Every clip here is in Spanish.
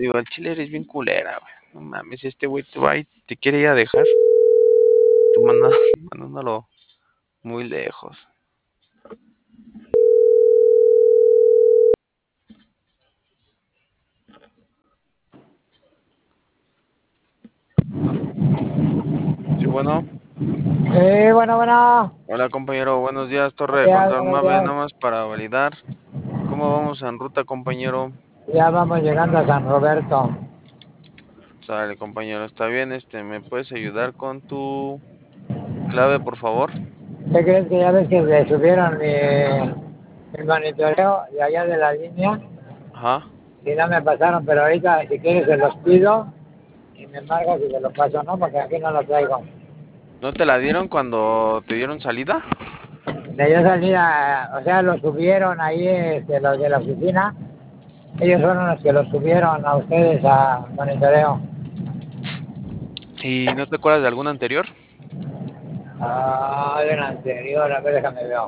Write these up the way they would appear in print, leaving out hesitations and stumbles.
digo, al chile eres bien culera, güey. No mames, este güey te va y te quiere ir a dejar. Tú mandándolo muy lejos. Sí, bueno. Bueno, bueno. Hola, compañero. Buenos días, Torre Buenos de días, Control buenos Mave. días. Nada más para validar. ¿Cómo vamos en ruta, compañero? Ya vamos llegando a San Roberto. Sale, compañero. Está bien. ¿Me puedes ayudar con tu clave, por favor? ¿Qué crees que ya ves que le subieron mi monitoreo de allá de la línea? Ajá. Y no me pasaron, pero ahorita si quieres se los pido y me marcas y se los paso, ¿no? Porque aquí no lo traigo. ¿No te la dieron cuando te dieron salida? De yo salida, o sea, lo subieron ahí los de la oficina. Ellos fueron los que lo subieron a ustedes a monitoreo. ¿Y no te acuerdas de alguna anterior? Ah, del anterior, a ver, déjame ver.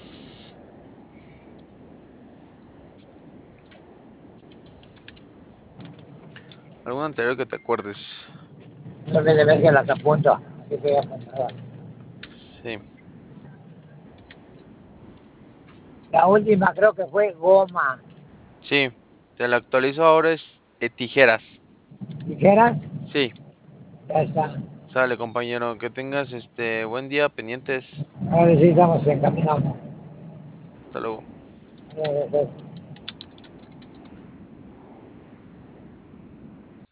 ¿Alguna anterior que te acuerdes? No me debes que las apunto. Aquí estoy apuntada. Sí. La última creo que fue goma. Sí. Te la actualizo ahora es tijeras. ¿Tijeras? Sí. Ya está. Sale, compañero. Que tengas buen día, pendientes. Ahora sí estamos encaminados. Hasta luego. Ya, ya, ya.